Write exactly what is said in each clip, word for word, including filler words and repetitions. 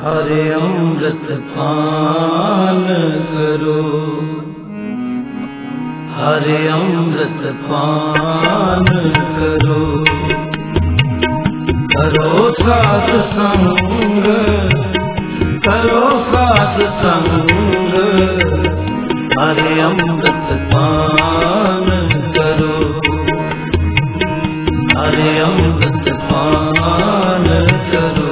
हरे अमृत पान करो, हरे अमृत पान करो, करो साध संग, करो साध संग, हरे अमृत पान करो, हरे अमृत पान करो।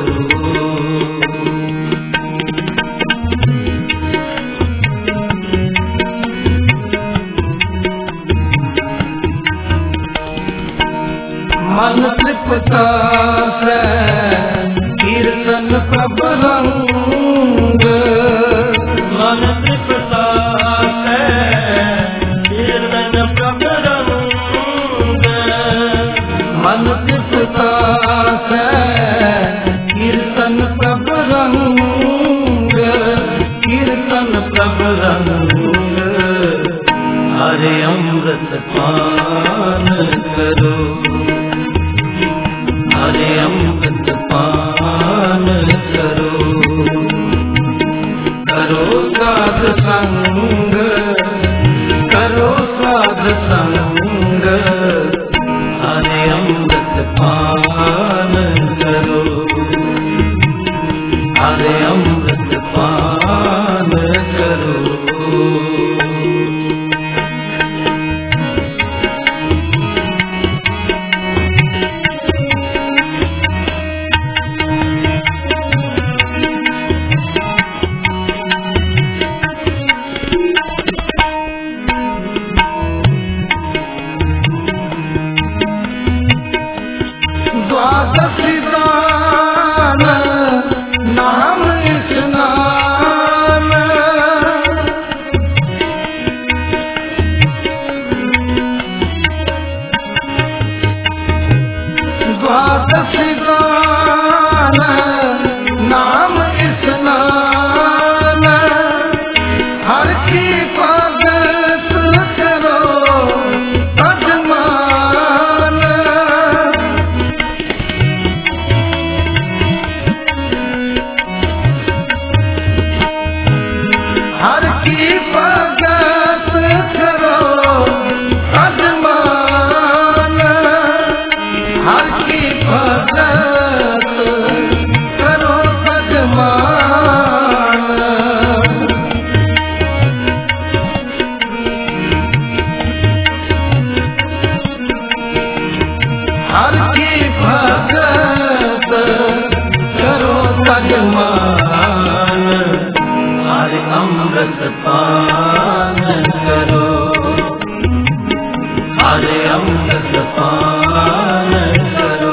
मन तृप्ता से कीर्तन प्रभ रंग, मन तृप्ता से कीर्तन प्रभ रंग, मन तृप्ता से कीर्तन प्रभ रंग, कीर्तन प्रभ रंग, हरे अमृत पान करो, हरे अमृत पान करो, करो साध संग, करो साध संग, हरे अमृत पान करो, हरे अमृत पान करो। नाम स्नान, द्वादशी दान नाम स्नान, हर की भगत करो अजमान, हर की भगत करो अजमान, हर की भगत करो अजमान, हर की भगत करो अजमान, हरे अमृत पान करो, हरे अमृत पान करो,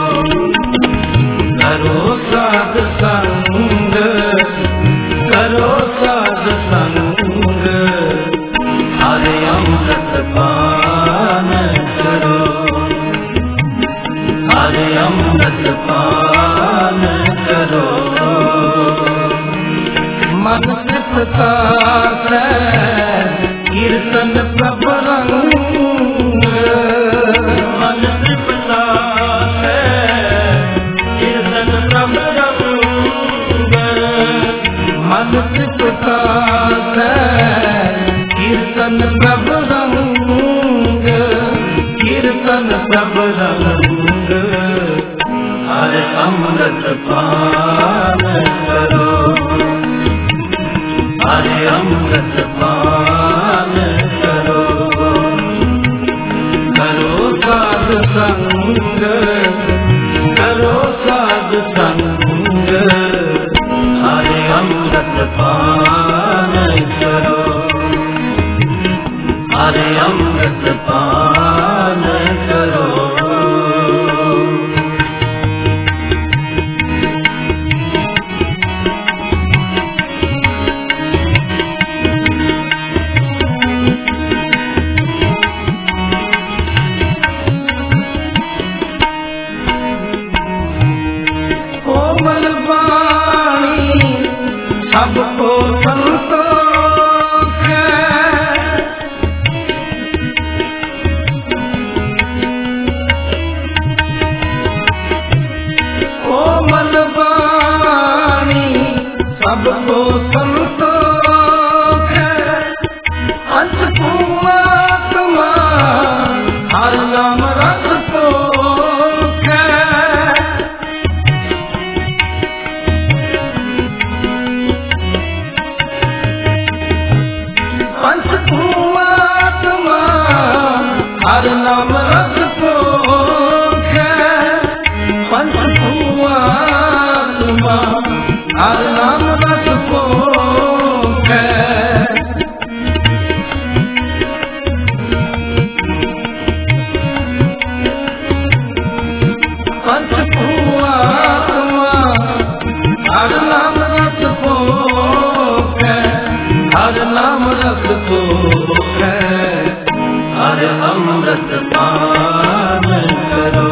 करो साध संग, करो साध संग, हरे अमृत पान करो, हरे अमृत पान करो। मन तृप्ता से कीर्तन प्रभ रंग, मन तृप्ता से कीर्तन प्रभ रंग, मन तृप्ता से कीर्तन प्रभ रंग, कीर्तन प्रभ रंग, हरे अमृत पान करो, हरे अमृत पान करो, करो साध संग, करो साध संग, हरे अमृत पान करो, हरे अमृत पान करो। कोमल वाणी सबको संतोष है, कोमल वाणी सबको संतोष है पंचभूतात्मा हर नाम रस पोष है। पंचभूतात्मा हर नाम रस पोष है। पंचभूतात्मा हर नाम रस पोष है। पंचभूतात्मा हर नाम रस पोष है। हर नाम रस पोष है। हर अमृत पान करो।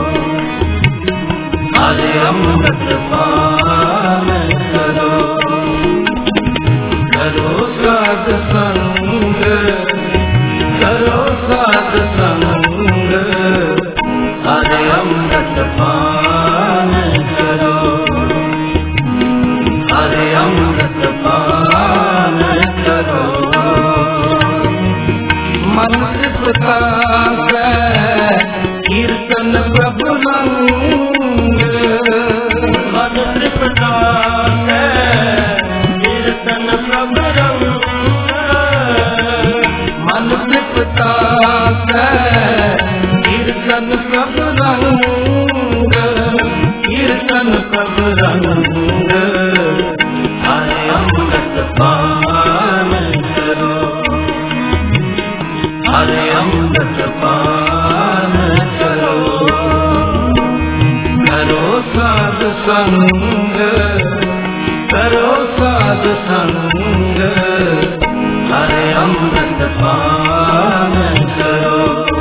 हर अमृत पान करो। करो साध संग। करो साध संग। हर अमृत पान करो। हर अमृत पान करो। मन तृप्ता कीर्तन प्रभु रंग। मन तृप्ता कीर्तन प्रभु रंग। मन तृप्ता कीर्तन प्रभु रंग। कीर्तन प्रभु रंग। हर अमृत पान करो। हर अमृत पान करो। करो साध संग। करो साध संग। हर अमृत पान करो।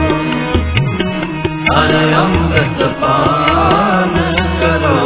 हर अमृत पान करो।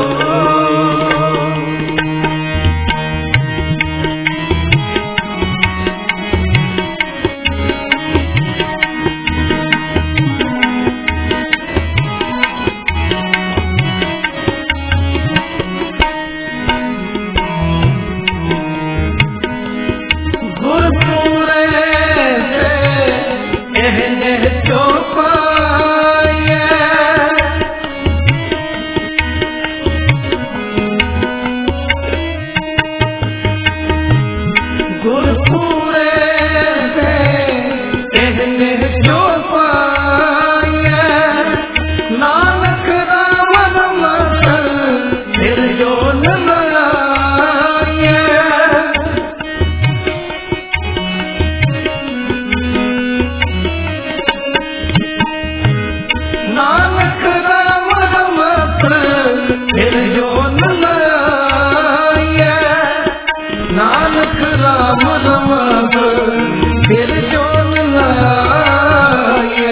नानक राम रमत फिर जो न आए।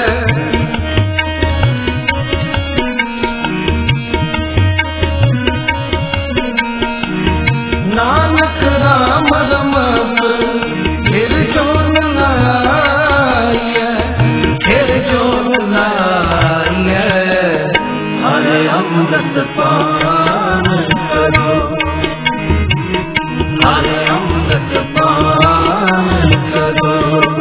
नानक राम रमत फिर जो न आए। फिर जो न आए। हर अमृत पान करो। हर अमृत पान करो।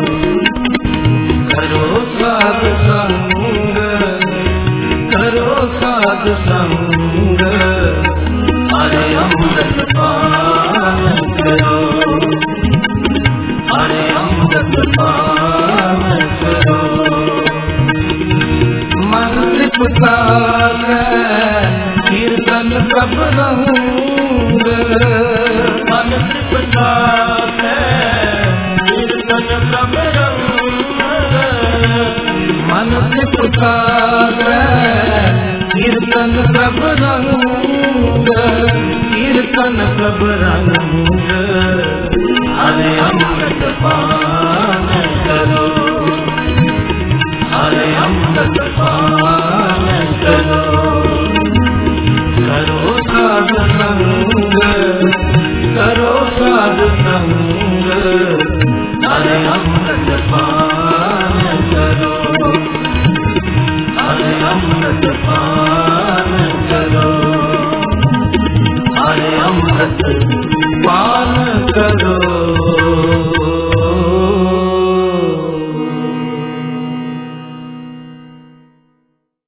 करो साध संग। करो साध संग। हर अमृत पान करो। हर अमृत पान करो। मन तृप्ता कीर्तन प्रभु रंग। मन तृप्ता कीर्तन प्रभु रंग। मन तृप्ता कीर्तन प्रभु रंग। कीर्तन प्रभु रंग। हर अमृत पान करो। हर अमृत पान करो। करो साध संग। करो साध संग। हर अमृत पान करो। हर अमृत पान करो। हर अमृत